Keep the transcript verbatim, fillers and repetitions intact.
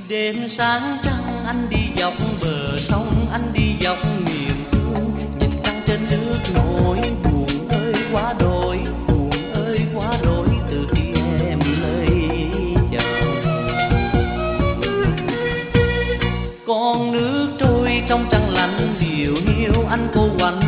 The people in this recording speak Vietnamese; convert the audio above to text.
Đêm sáng trăng anh đi dọc bờ sông, anh đi dọc miền thương, nhìn trăng trên nước nổi buồn ơi quá đỗi, buồn ơi quá đỗi từ khi em lấy chồng. Con nước trôi trong trăng lạnh điều hiu, anh cô quạnh